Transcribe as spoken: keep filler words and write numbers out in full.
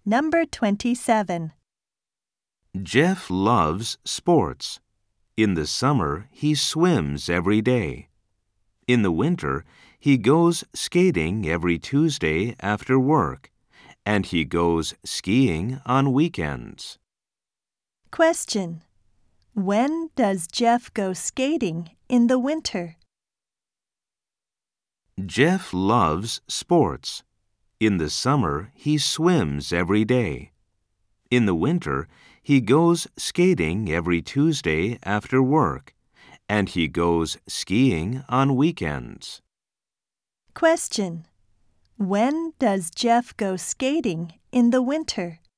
Number twenty-seven. Jeff loves sports. In the summer, he swims every day. In the winter, he goes skating every Tuesday after work, and he goes skiing on weekends. Question. When does Jeff go skating in the winter? Jeff loves sports. In the summer, he swims every day. In the winter, he goes skating every Tuesday after work, and he goes skiing on weekends. Question. When does Jeff go skating in the winter?